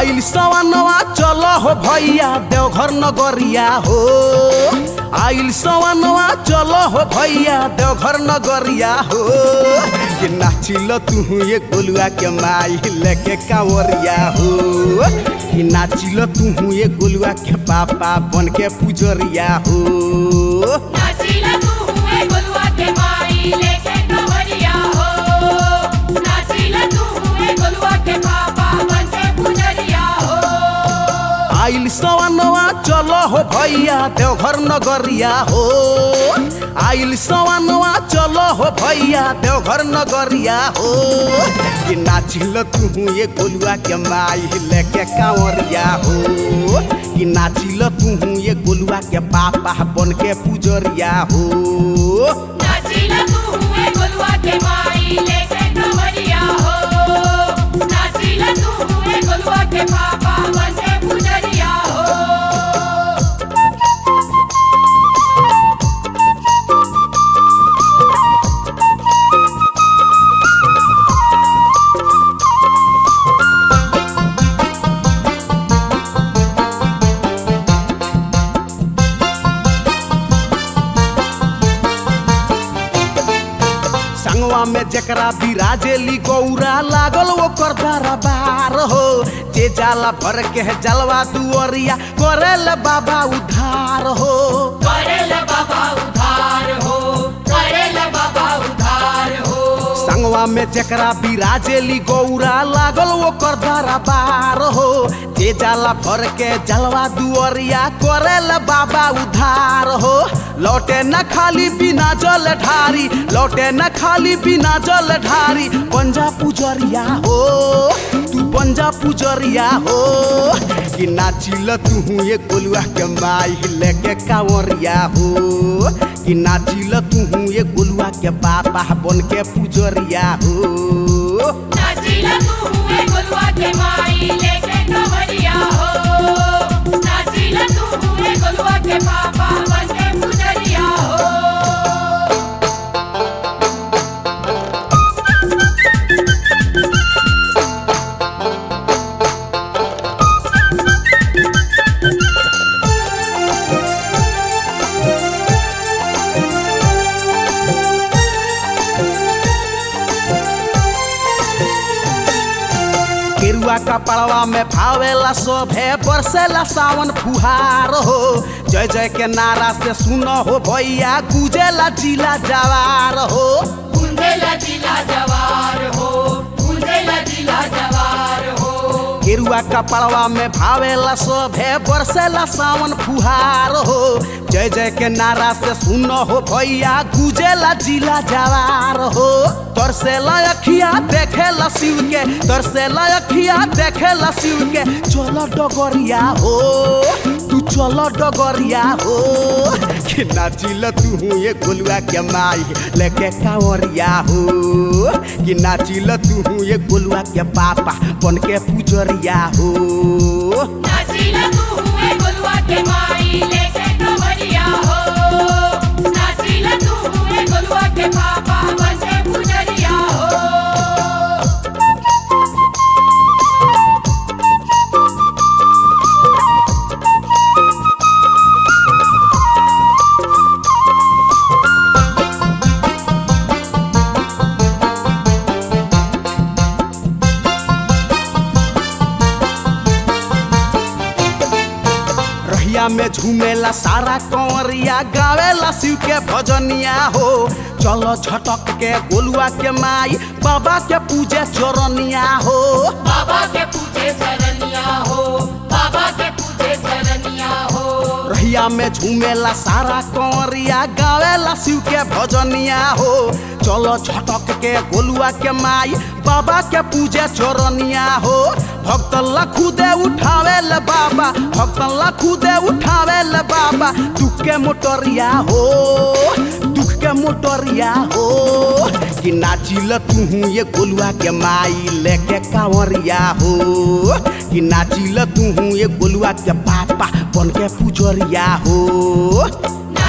आइल सवनवा चलो हो भैया देवघर नगरिया हो। आइल सवनवा चलो हो भैया देवघर नगरिया हो। कि नाचिल तू ये गोलुआ के माई लेके कांवरिया हो। कि नाचिल तू ये गोलुआ के पापा बन के पुजरिया हो। नाचिल तू ये गोलुआ के माई लेके कांवरिया हो। नाचिल तू ये गोलुआ के पापा बन के पुजरिया हो। आइल सवनवा चलो हो भैया देवघर नगरिया हो। आइल सवनवा चलो हो भैया देवघर नगरिया हो। कि नाचिल तू ये गोलुआ के माई लेके कांवरिया हो। कि नाचिल तू ये गोलुआ के पापा बन के पुजरिया हो। नाचिल तू ये गोलुआ के माई लेके कांवरिया हो। नाचिल तू ये गोलुआ के पापा बन के पुजरिया हो। संगवा में जकरा बिराजेली गौरा लागल वो करदारा बार हो। जे जाला भर के है जलवा दुअरिया करेल बाबा उधार हो। करेल बाबा उधार हो। करेल बाबा उधार हो। संगवा में जकरा बिराजेली गौरा लागल वो करदारा बार हो। जे जाला भर के जलवा दुअरिया करेल बाबा उधार हो। लौटे न खाली बिना जल ढारी। लौटे न खाली बिना जल ढारी। पंजा पुजरिया हो तू पंजा पुजरिया हो। कि नाचिल तू ये गोलुआ के माई लेके कांवरिया हो। कि नाचिल तू ये गोलुआ के पापा बन के पुजरिया हो। नाचिल तू ये गोलुआ के माई लेके कांवरिया हो। नाचिल तू ये गोलुआ के पापा बन के पुजरिया हो। केरुआ कपड़वा में भावेला शोभे बरसेला सावन फुहार हो। जय जय के नारा से सुनो हो भैया गुजेला जिला जवार हो। गुंजेला जिला जवार हो। गुंजेला जिला जवार हो। केरुआ कपड़वा में भावेला शोभे बरसेला सावन फुहार हो। जय जय के नारा से सुनो हो भैया गुजेला जिला जवार हो। तरसेला अखिया देखेला शिव के। तरसेला अखिया देखेला शिव के। चलो डगरिया हो तू चलो डगरिया हो। कि नाचिल तू ये गोलुआ के माई लेके कांवरिया हो। कि नाचिल तू ये गोलुआ के पापा बन के पुजरिया हो। नाचिल तू ये गोलुआ के माई लेके कांवरिया हो। नाचिल तू ये गोलुआ के पापा बन के पुजरिया हो। रहिया में झूमेला सारा कंवरिया गावेला शिव के भजनिया हो। चलो झटक के गोलुआ के माई बाबा के पूजे चरनिया हो। बाबा के पूजे चरनिया हो। बाबा के पूजे चरनिया हो। रहिया में झूमेला सारा कंवरिया गावेला शिव के भजनिया हो। चलो झटक के गोलुआ के माई बाबा के पूजे चरनिया हो। भक्त लखुदे उठावे ले बाबा। भक्त लखुदे उठावे ले बाबा। दुख के मोटरिया हो दुख के मोटरिया हो। कि नाचिल तू ये गोलुआ के माई लेके कांवरिया हो। कि नाचिल तू ये गोलुआ के पापा बन के पुजरिया हो।